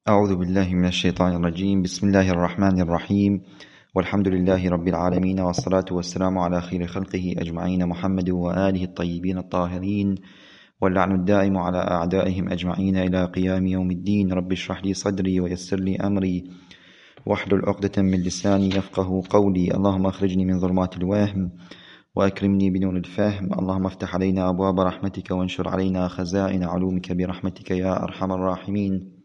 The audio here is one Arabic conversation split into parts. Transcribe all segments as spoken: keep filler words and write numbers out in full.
أعوذ بالله من الشيطان الرجيم. بسم الله الرحمن الرحيم، والحمد لله رب العالمين، والصلاة والسلام على خير خلقه أجمعين محمد وآله الطيبين الطاهرين، واللعن الدائم على أعدائهم أجمعين إلى قيام يوم الدين. رب اشرح لي صدري ويسر لي أمري واحلل عقدة من لساني يفقه قولي. اللهم أخرجني من ظلمات الوهم وأكرمني بنور الفهم. اللهم افتح علينا أبواب رحمتك وانشر علينا خزائن علومك برحمتك يا أرحم الراحمين.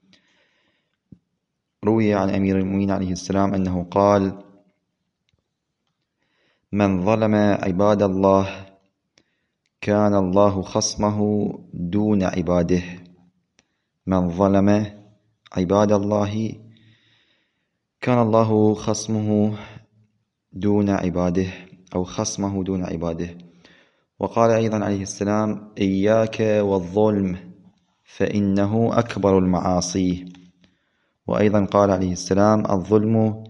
روي عن أمير المؤمنين عليه السلام أنه قال: من ظلم عباد الله كان الله خصمه دون عباده. من ظلم عباد الله كان الله خصمه دون عباده، أو خصمه دون عباده. وقال أيضا عليه السلام: إياك والظلم فإنه أكبر المعاصي. وأيضا قال عليه السلام: الظلم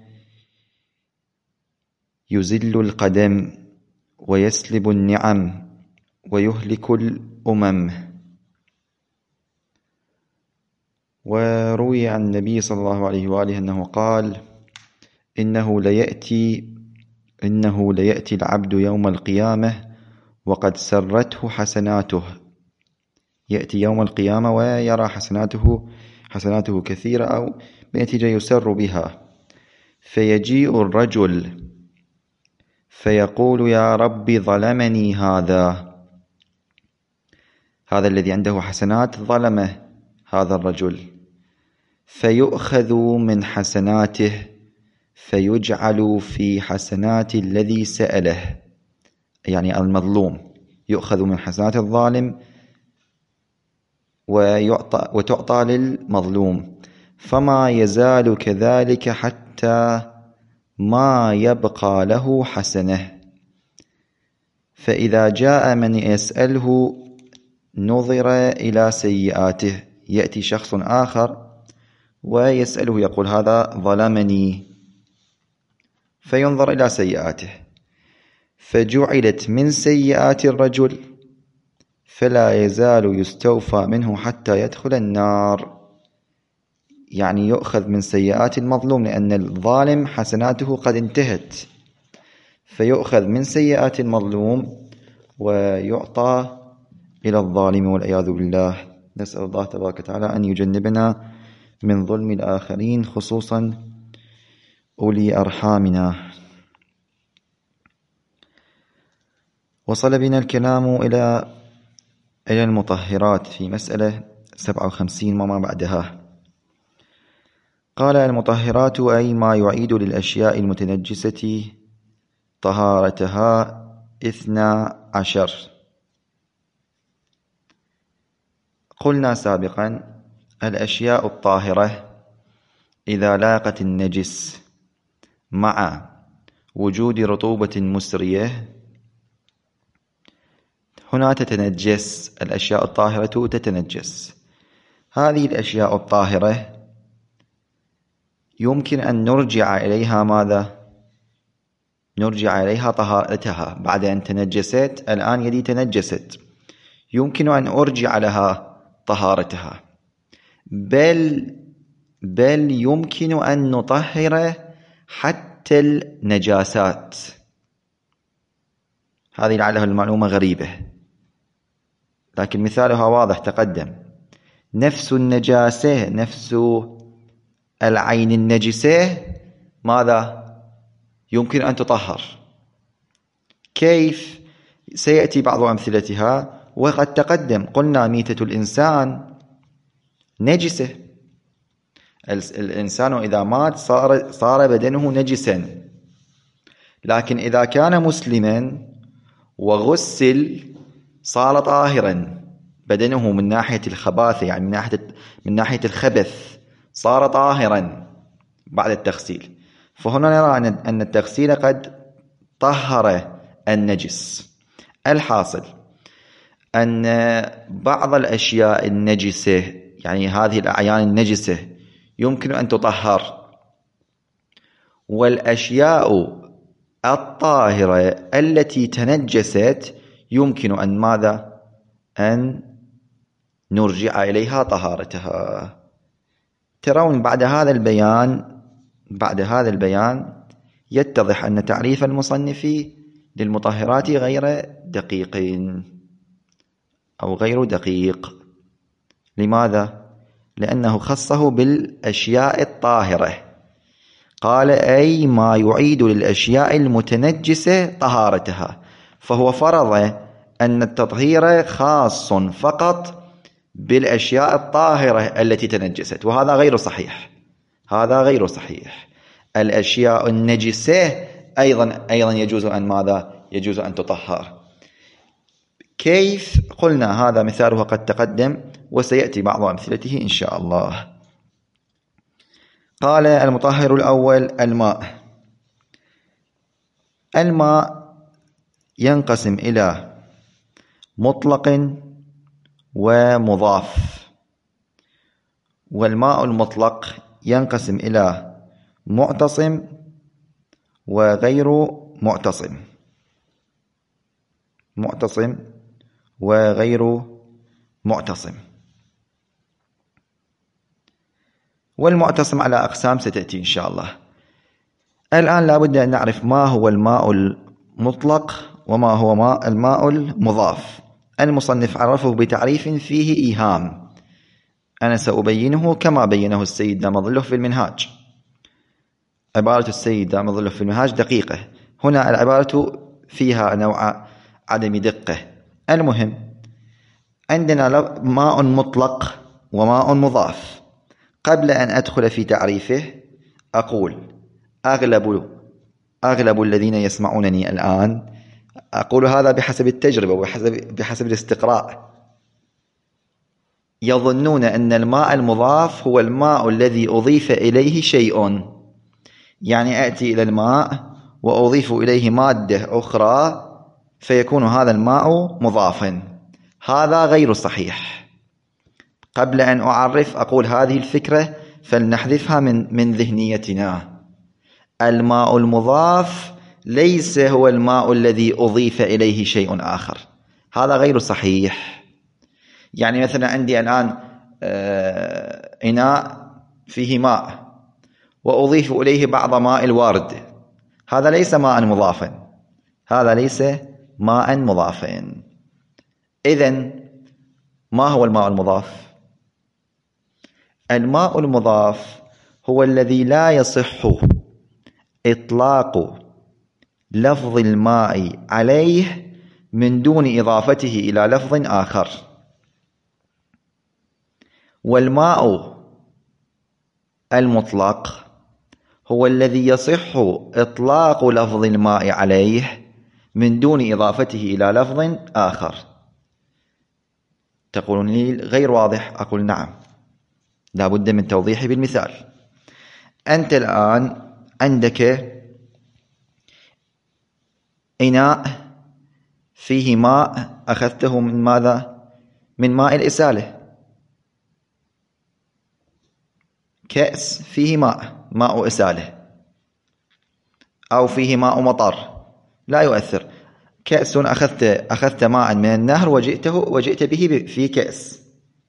يزل القدم ويسلب النعم ويهلك الأمم. وروي عن النبي صلى الله عليه وآله أنه قال: إنه ليأتي إنه ليأتي العبد يوم القيامة وقد سرته حسناته. يأتي يوم القيامة ويرى حسناته حسناته كثيرة، أو بنتيجة يسر بها، فيجيء الرجل فيقول: يا رب ظلمني هذا. هذا الذي عنده حسنات ظلمه هذا الرجل، فيؤخذ من حسناته فيجعل في حسنات الذي سأله، يعني المظلوم، يؤخذ من حسنات الظالم ويعطى وتعطى للمظلوم، فما يزال كذلك حتى ما يبقى له حسنة. فإذا جاء من يسأله نظر إلى سيئاته. يأتي شخص آخر ويسأله يقول: هذا ظلمني، فينظر إلى سيئاته فجعلت من سيئات الرجل، فلا يزال يستوفى منه حتى يدخل النار. يعني يؤخذ من سيئات المظلوم، لأن الظالم حسناته قد انتهت، فيؤخذ من سيئات المظلوم ويعطى إلى الظالم والعياذ بالله. نسأل الله تبارك وتعالى أن يجنبنا من ظلم الآخرين، خصوصا أولي أرحامنا. وصل بنا الكلام إلى إلى المطهرات في مسألة سبعة وخمسين وما بعدها. قال: المطهرات أي ما يعيد للأشياء المتنجسة طهارتها اثنا عشر. قلنا سابقا: الأشياء الطاهرة إذا لاقت النجس مع وجود رطوبة مسرية هنا تتنجس. الأشياء الطاهرة تتنجس. هذه الأشياء الطاهرة يمكن أن نرجع إليها ماذا؟ نرجع إليها طهارتها بعد أن تنجست. الآن يدي تنجست، يمكن أن أرجع لها طهارتها، بل بل يمكن أن نطهر حتى النجاسات. هذه لعلها المعلومة غريبة، لكن مثالها واضح تقدم. نفس النجاسة، نفس العين النجسة، ماذا؟ يمكن أن تطهر. كيف؟ سيأتي بعض أمثلتها وقد تقدم. قلنا: ميتة الإنسان نجسة. الإنسان إذا مات صار, صار بدنه نجسا، لكن إذا كان مسلما وغسل صار طاهرا. بدنه من ناحية الخباثة، يعني من ناحية, من ناحية الخبث صار طاهرا بعد التغسيل. فهنا نرى أن التغسيل قد طهر النجس. الحاصل أن بعض الأشياء النجسة، يعني هذه الأعيان النجسة، يمكن أن تطهر، والأشياء الطاهرة التي تنجست يمكن أن ماذا؟ أن نرجع إليها طهارتها. ترون بعد هذا البيان بعد هذا البيان يتضح أن تعريف المصنف للمطهرات غير دقيق أو غير دقيق. لماذا؟ لأنه خصه بالأشياء الطاهرة، قال أي ما يعيد للأشياء المتنجسة طهارتها، فهو فرض أن التطهير خاص فقط بالأشياء الطاهرة التي تنجست، وهذا غير صحيح. هذا غير صحيح. الأشياء النجسة أيضا أيضا يجوز أن ماذا؟ يجوز أن تطهر. كيف؟ قلنا هذا مثاله قد تقدم وسيأتي بعض أمثلته إن شاء الله. قال المطهر الأول الماء. الماء ينقسم إلى مطلق ومضاف، والماء المطلق ينقسم إلى معتصم وغير معتصم معتصم وغير معتصم. والمعتصم على أقسام ستأتي إن شاء الله. الآن لابد أن نعرف ما هو الماء المطلق وما هو ماء الماء المضاف. المصنف عرفه بتعريف فيه إيهام، أنا سأبينه كما بينه السيد دام ظله في المنهاج. عبارة السيد دام ظله في المنهاج دقيقة، هنا العبارة فيها نوع عدم دقة. المهم عندنا ماء مطلق وماء مضاف. قبل أن أدخل في تعريفه أقول أغلب أغلب الذين يسمعونني الآن، أقول هذا بحسب التجربة وبحسب بحسب الاستقراء، يظنون أن الماء المضاف هو الماء الذي أضيف إليه شيء، يعني أتي إلى الماء وأضيف إليه مادة أخرى فيكون هذا الماء مضافا. هذا غير صحيح. قبل أن أعرف أقول هذه الفكرة فلنحذفها من من ذهنيتنا. الماء المضاف ليس هو الماء الذي أضيف إليه شيء آخر، هذا غير صحيح. يعني مثلا عندي الآن إناء فيه ماء وأضيف إليه بعض ماء الوارد، هذا ليس ماء مضافا، هذا ليس ماء مضافا. إذن ما هو الماء المضاف؟ الماء المضاف هو الذي لا يصح إطلاق لفظ الماء عليه من دون إضافته إلى لفظ آخر. والماء المطلق هو الذي يصح إطلاق لفظ الماء عليه من دون إضافته إلى لفظ آخر. تقولون لي غير واضح، أقول نعم، لا بد من توضيحه بالمثال. أنت الآن عندك إناء فيه ماء أخذته من ماذا؟ من ماء الإسالة. كأس فيه ماء ماء إسالة، أو فيه ماء مطر، لا يؤثر. كأس أخذت أخذت ماء من النهر وجئته وجئت به في كأس،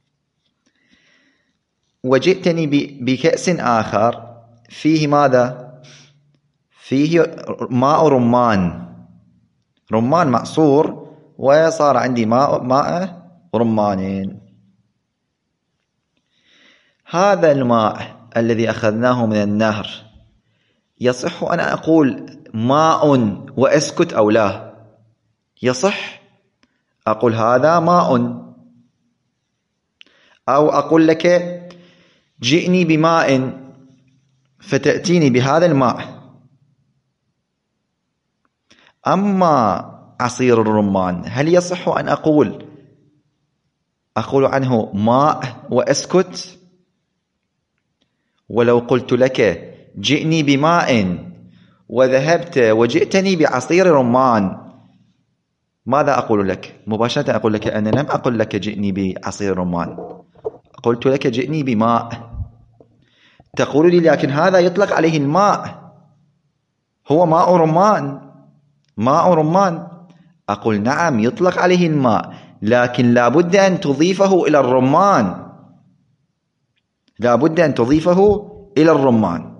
وجئتني بكأس آخر فيه ماذا؟ فيه ماء رمان رمان معصور، وصار عندي ماء ماء رمان. هذا الماء الذي أخذناه من النهر يصح أن أقول ماء وأسكت أو لا؟ يصح أقول هذا ماء، أو أقول لك جئني بماء فتأتيني بهذا الماء. أما عصير الرمان هل يصح أن أقول أقول عنه ماء وأسكت؟ ولو قلت لك جئني بماء وذهبت وجئتني بعصير رمان، ماذا أقول لك؟ مباشرة أقول لك أنا لم أقل لك جئني بعصير رمان، قلت لك جئني بماء. تقول لي لكن هذا يطلق عليه الماء، هو ماء رمان ماء رمان. أقول نعم يطلق عليه الماء، لكن لا بد أن تضيفه إلى الرمان. لا بد أن تضيفه إلى الرمان.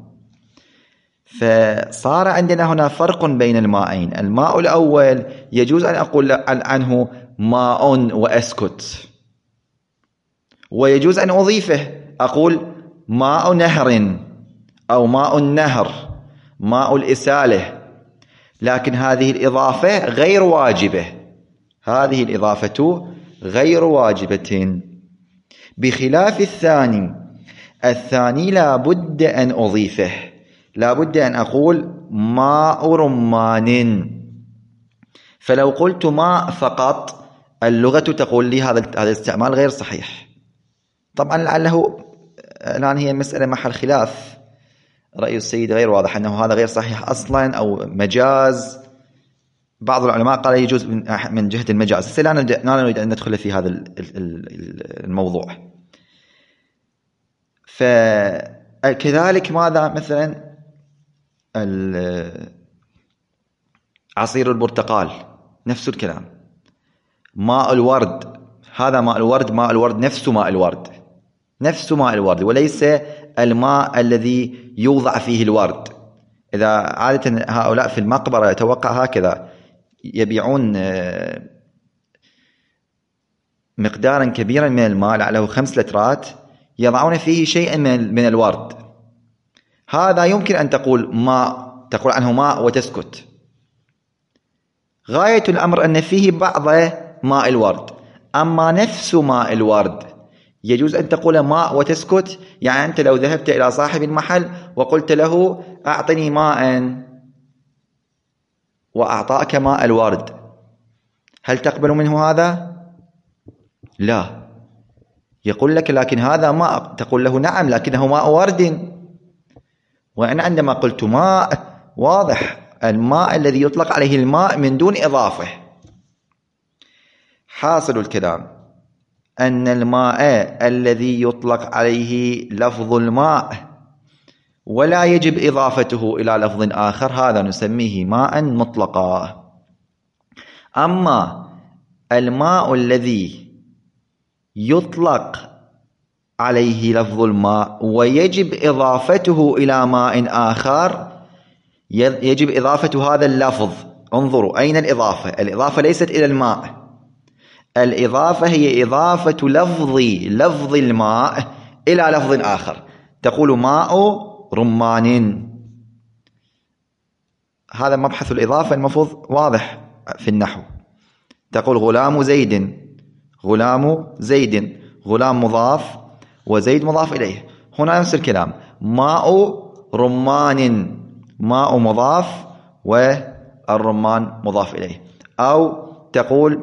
فصار عندنا هنا فرق بين الماءين. الماء الأول يجوز أن أقول عنه ماء وأسكت، ويجوز أن أضيفه أقول ماء نهر أو ماء النهر، ماء الإسالة، لكن هذه الإضافة غير واجبة، هذه الإضافة غير واجبة، بخلاف الثاني. الثاني لا بد أن أضيفه، لا بد أن أقول ماء رمان. فلو قلت ماء فقط اللغة تقول لي هذا هذا الاستعمال غير صحيح. طبعا لعله الآن هي مسألة محل خلاف، رأي السيد غير واضح أنه هذا غير صحيح أصلا أو مجاز. بعض العلماء قال يجوز من جهة المجاز، لا نريد أن ندخل في هذا الموضوع. فكذلك ماذا مثلا عصير البرتقال نفس الكلام، ماء الورد، هذا ماء الورد، ماء الورد نفس ماء الورد، نفس ماء الورد، وليس الماء الذي يوضع فيه الورد. إذا عادة هؤلاء في المقبرة يتوقع هكذا، يبيعون مقدارا كبيرا من الماء لعله خمس لترات، يضعون فيه شيئا من الورد. هذا يمكن أن تقول ماء، تقول عنه ماء وتسكت. غاية الأمر أن فيه بعض ماء الورد، أما نفس ماء الورد يجوز أن تقول ماء وتسكت. يعني أنت لو ذهبت إلى صاحب المحل وقلت له أعطني ماء وأعطاك ماء الورد، هل تقبل منه هذا؟ لا، يقول لك لكن هذا ماء، تقول له نعم لكنه ماء ورد. وأنا عندما قلت ماء واضح الماء الذي يطلق عليه الماء من دون إضافة. حاصل الكلام أن الماء الذي يطلق عليه لفظ الماء ولا يجب إضافته إلى لفظ آخر هذا نسميه ماء مطلقا. أما الماء الذي يطلق عليه لفظ الماء ويجب إضافته إلى ماء آخر، يجب إضافة هذا اللفظ. انظروا أين الإضافة؟ الإضافة ليست إلى الماء، الإضافة هي إضافة لفظ لفظ الماء إلى لفظ آخر. تقول ماء رمان، هذا مبحث الإضافة المفروض واضح في النحو. تقول غلام زيد، غلام زيد، غلام مضاف وزيد مضاف إليه. هنا نفس الكلام، ماء رمان، ماء مضاف والرمان مضاف إليه. أو تقول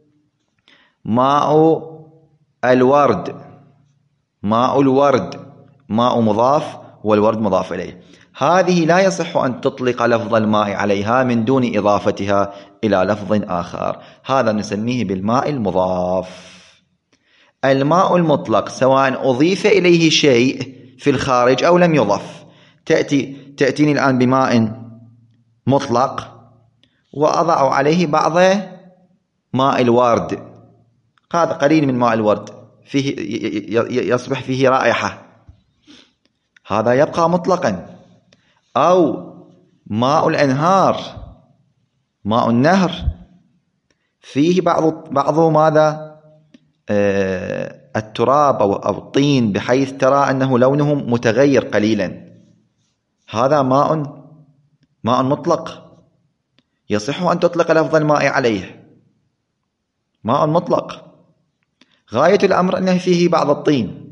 ماء الورد، ماء الورد، ماء مضاف والورد مضاف إليه. هذه لا يصح أن تطلق لفظ الماء عليها من دون إضافتها إلى لفظ آخر، هذا نسميه بالماء المضاف. الماء المطلق سواء أضيف إليه شيء في الخارج أو لم يضف. تأتي تأتيني الآن بماء مطلق وأضع عليه بعض ماء الورد، هذا قليل من ماء الورد فيه يصبح فيه رائحة، هذا يبقى مطلقا. أو ماء الأنهار، ماء النهر فيه بعض بعض ماذا آه التراب أو الطين، بحيث ترى أنه لونه متغير قليلا، هذا ماء ماء مطلق، يصح أن تطلق لفظ الماء عليه، ماء مطلق. غاية الأمر أنه فيه بعض الطين.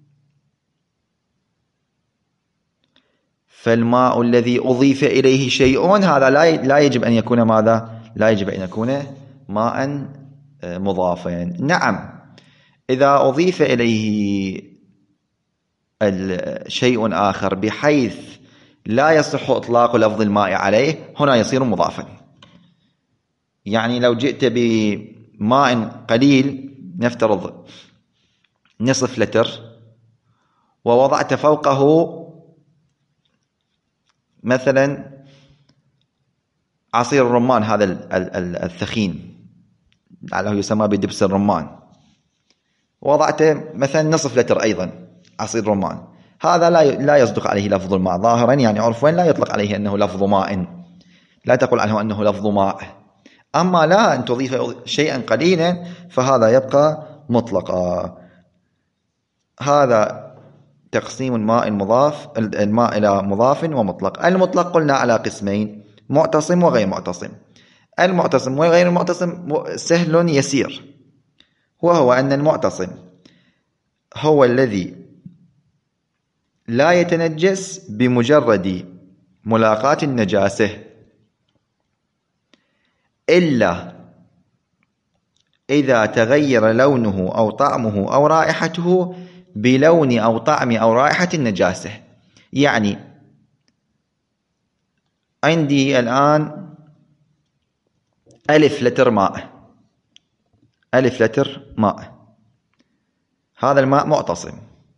فالماء الذي أضيف إليه شيء هذا لا يجب أن يكون ماذا؟ لا يجب أن يكون ماء مضافا. نعم، إذا أضيف إليه شيء آخر بحيث لا يصح إطلاق لفظ الماء عليه، هنا يصير مضافا. يعني لو جئت بماء قليل، نفترض نصف لتر، ووضعت فوقه مثلا عصير الرمان هذا الثخين لعله يسمى بدبس الرمان، وضعت مثلا نصف لتر أيضا عصير رمان، هذا لا لا يصدق عليه لفظ الماء ظاهرا، يعني عرفا لا يطلق عليه أنه لفظ ماء، لا تقول عنه أنه لفظ ماء. أما لا أن تضيف شيئا قليلا فهذا يبقى مطلقا. هذا تقسيم الماء المضاف الماء إلى مضاف ومطلق. المطلق قلنا على قسمين: معتصم وغير معتصم. المعتصم وغير المعتصم سهل يسير، وهو أن المعتصم هو الذي لا يتنجس بمجرد ملاقاة النجاسة إلا إذا تغير لونه أو طعمه أو رائحته بلون أو طعم أو رائحة النجاسة. يعني عندي الآن ألف لتر ماء، ألف لتر ماء، هذا الماء معتصم.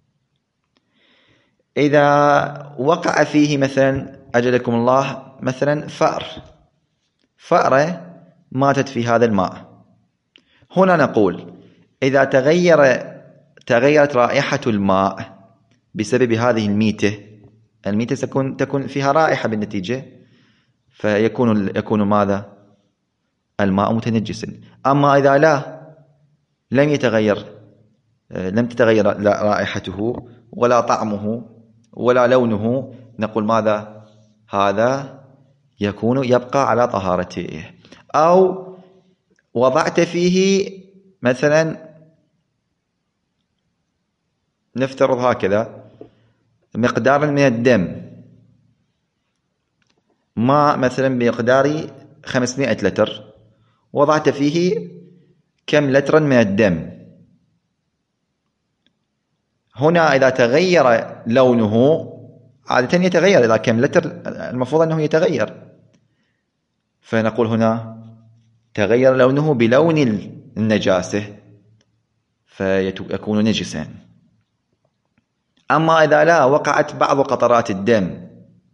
إذا وقع فيه مثلا أجلكم الله مثلا فأر، فأرة ماتت في هذا الماء، هنا نقول إذا تغير تغيرت رائحة الماء بسبب هذه الميتة، الميتة تكون تكون فيها رائحة بالنتيجة، فيكون يكون ماذا؟ الماء متنجسا. أما إذا لا لم يتغير لم تتغير رائحته ولا طعمه ولا لونه، نقول ماذا؟ هذا يكون يبقى على طهارته. أو وضعت فيه مثلا، نفترض هكذا، مقدار من الدم، ماء مثلا بمقدار خمسمائة لتر، وضعت فيه كم لترا من الدم، هنا إذا تغير لونه، عادة يتغير إذا كم لتر المفروض أنه يتغير، فنقول هنا تغير لونه بلون النجاسة فيكون نجسا. أما إذا لا وقعت بعض قطرات الدم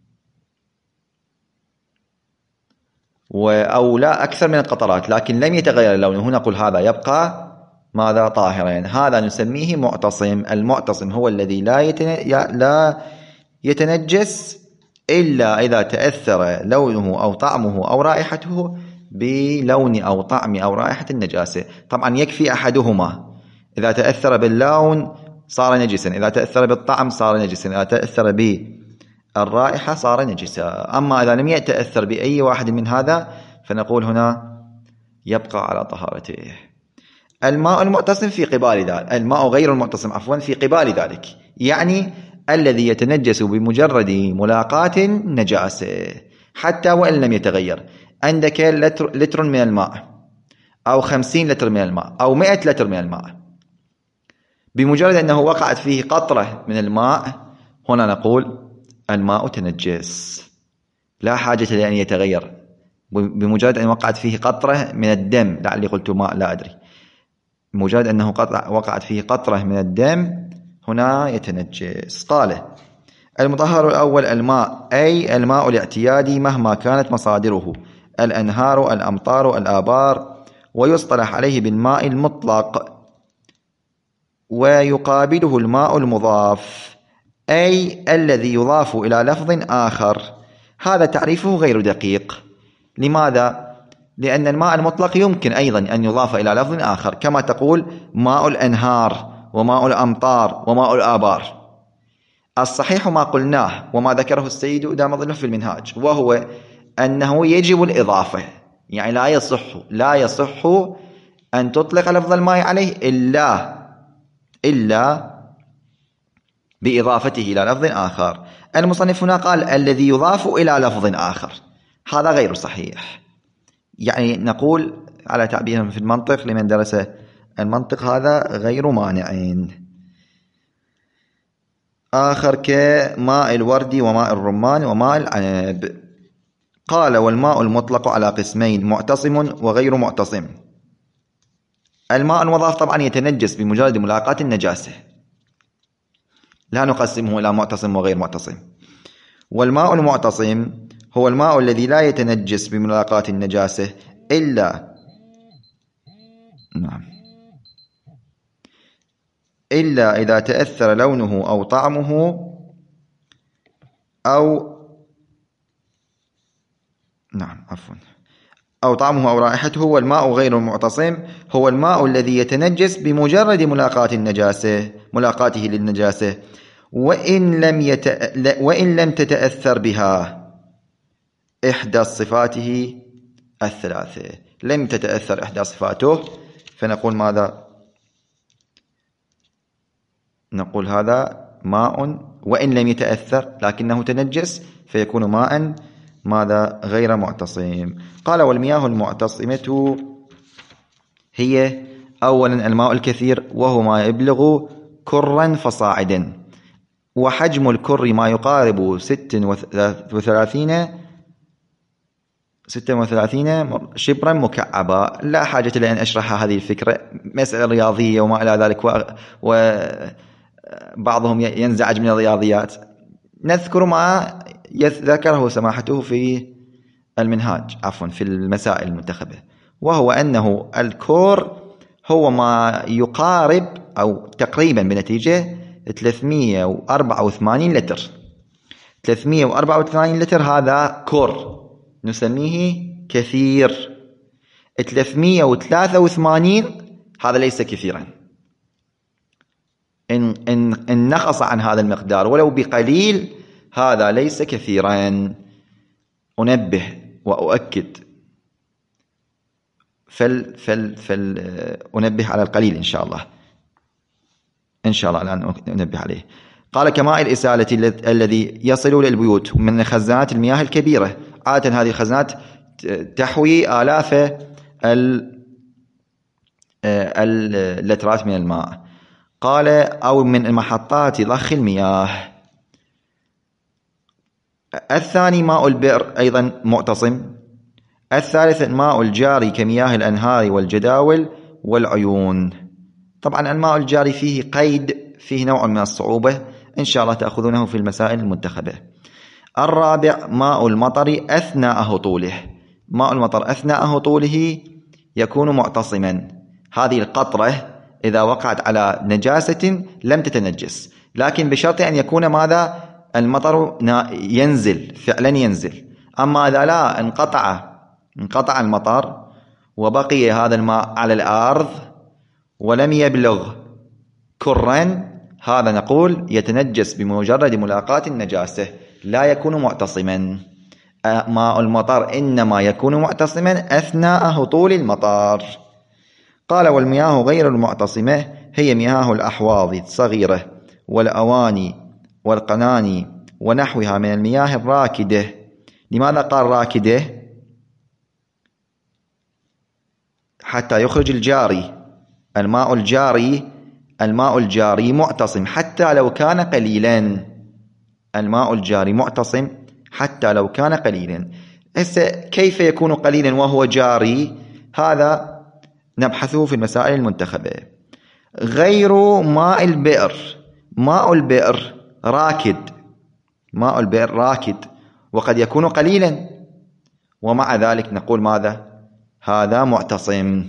أو لا أكثر من القطرات لكن لم يتغير لونه، هنا نقول هذا يبقى ماذا؟ طاهرا. هذا نسميه معتصم. المعتصم هو الذي لا لا يتنجس إلا إذا تأثر لونه أو طعمه أو رائحته بلون أو طعم أو رائحة النجاسة. طبعا يكفي أحدهما، إذا تأثر باللون صار نجسا، إذا تأثر بالطعم صار نجسا، إذا تأثر بالرائحة صار نجسا. أما إذا لم يتأثر بأي واحد من هذا فنقول هنا يبقى على طهارته. الماء المعتصم في قبال ذلك، الماء غير المعتصم عفوا في قبال ذلك، يعني الذي يتنجس بمجرد ملاقاة النجاسة حتى وإن لم يتغير. عندك لتر, لتر من الماء أو خمسين لتر من الماء أو مئة لتر من الماء، بمجرد أنه وقعت فيه قطرة من الماء، هنا نقول الماء تنجس، لا حاجة لأن يتغير. بمجرد أن وقعت فيه قطرة من الدم، لعلي قلت ماء لا أدري، بمجرد أنه وقعت فيه قطرة من الدم هنا يتنجس. قال: المطهر الأول الماء، أي الماء الاعتيادي مهما كانت مصادره، الأنهار، الأمطار، الآبار، ويصطلح عليه بالماء المطلق، ويقابله الماء المضاف، أي الذي يضاف إلى لفظ آخر. هذا تعريفه غير دقيق. لماذا؟ لأن الماء المطلق يمكن أيضا أن يضاف إلى لفظ آخر، كما تقول ماء الأنهار وماء الأمطار وماء الآبار. الصحيح ما قلناه وما ذكره السيد دام ظله في المنهاج، وهو أنه يجب الإضافة، يعني لا يصح لا يصح أن تطلق لفظ الماء عليه إلا إلا بإضافته إلى لفظ آخر. المصنف هنا قال الذي يضاف إلى لفظ آخر، هذا غير صحيح. يعني نقول على تعبيرهم في المنطق لمن درس المنطق هذا غير مانعين. آخر كماء الورد وماء الرمان وماء العنب. قال: والماء المطلق على قسمين: معتصم وغير معتصم. الماء المضاف طبعا يتنجس بمجرد ملاقاة النجاسة، لا نقسمه إلى معتصم وغير معتصم. والماء المعتصم هو الماء الذي لا يتنجس بملاقاة النجاسة إلا نعم إلا إذا تأثر لونه أو طعمه أو نعم عفوا أو طعمه أو رائحته. والماء غير المعتصم هو الماء الذي يتنجس بمجرد ملاقاة النجاسة ملاقاته للنجاسة وإن لم يت... وإن لم تتأثر بها إحدى صفاته الثلاثة. لم تتأثر إحدى صفاته فنقول ماذا؟ نقول هذا ماء وإن لم يتأثر لكنه تنجس فيكون ماء ماذا؟ غير معتصم. قال والمياه المعتصمة هي أولا الماء الكثير وهو ما يبلغ كرا فصاعدا، وحجم الكر ما يقارب ستة وثلاثين ستة وثلاثين شبرا مكعبا. لا حاجة لأن أشرح هذه الفكرة، مسألة رياضية وما إلى ذلك، وبعضهم ينزعج من الرياضيات. نذكر ما ذكره سماحته في المنهاج عفوا في المسائل المنتخبة، وهو أنه الكور هو ما يقارب أو تقريبا بنتيجة ثلاثمئة وأربعة وثمانين لتر. ثلاثمئة وأربعة وثمانين لتر هذا كور نسميه كثير. ثلاثمئة وثلاثة وثمانين هذا ليس كثيرا. إن, إن, إن نقص عن هذا المقدار ولو بقليل هذا ليس كثيرا. أنبه وأؤكد فل فل فل أنبه على القليل إن شاء الله إن شاء الله الآن أنبه عليه. قال كماء الإسالة الذي يصل للبيوت من خزانات المياه الكبيرة. عادة هذه الخزانات تحوي آلاف اللترات من الماء. قال أو من محطات ضخ المياه. الثاني ماء البئر أيضا معتصم. الثالث ماء الجاري كمياه الأنهار والجداول والعيون. طبعا الماء الجاري فيه قيد، فيه نوع من الصعوبة، إن شاء الله تأخذونه في المسائل المنتخبة. الرابع ماء المطر أثناء هطوله. ماء المطر أثناء هطوله يكون معتصما. هذه القطرة إذا وقعت على نجاسة لم تتنجس، لكن بشرط أن يكون ماذا؟ المطر ينزل فعلا ينزل. أما إذا لا انقطع انقطع المطر وبقي هذا الماء على الأرض ولم يبلغ كرا، هذا نقول يتنجس بمجرد ملاقاة النجاسة، لا يكون معتصما. ماء المطر إنما يكون معتصما أثناء هطول المطر. قال والمياه غير المعتصمة هي مياه الأحواض الصغيرة والأواني والقناني ونحوها من المياه الراكدة. لماذا قال راكدة؟ حتى يخرج الجاري. الماء الجاري الماء الجاري معتصم حتى لو كان قليلا. الماء الجاري معتصم حتى لو كان قليلا. كيف يكون قليلا وهو جاري؟ هذا نبحثه في المسائل المنتخبة. غير ماء البئر. ماء البئر راكد. ماء البئر راكد وقد يكون قليلا، ومع ذلك نقول ماذا؟ هذا معتصم.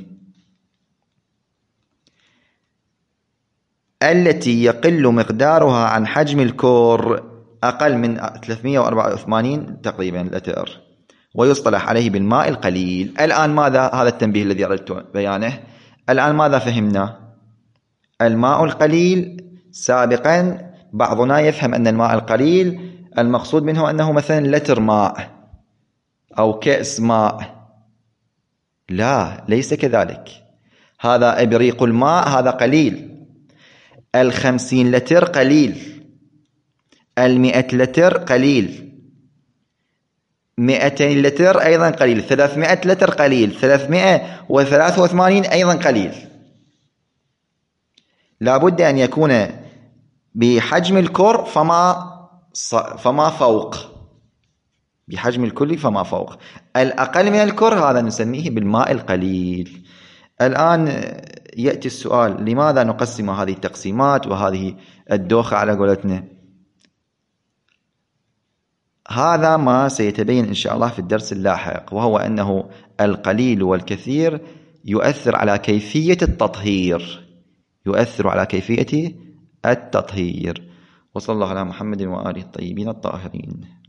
التي يقل مقدارها عن حجم الكور أقل من ثلاثمئة وأربعة وثمانين تقريبا لتر، ويصطلح عليه بالماء القليل. الآن ماذا؟ هذا التنبيه الذي أردت بيانه. الآن ماذا فهمنا؟ الماء القليل سابقا بعضنا يفهم أن الماء القليل المقصود منه أنه مثلا لتر ماء أو كأس ماء. لا، ليس كذلك. هذا إبريق الماء هذا قليل. الخمسين لتر قليل. المئة لتر قليل. مئتين لتر أيضا قليل. ثلاثمائة لتر قليل. ثلاثمائة وثلاثة وثمانين أيضا قليل. لابد أن يكون بحجم الكر فما فما فوق. بحجم الكل فما فوق. الأقل من الكر هذا نسميه بالماء القليل. الآن يأتي السؤال: لماذا نقسم هذه التقسيمات وهذه الدوخة على قولتنا؟ هذا ما سيتبين إن شاء الله في الدرس اللاحق، وهو أنه القليل والكثير يؤثر على كيفية التطهير. يؤثر على كيفية التطهير. وصلى الله على محمد وآله الطيبين الطاهرين.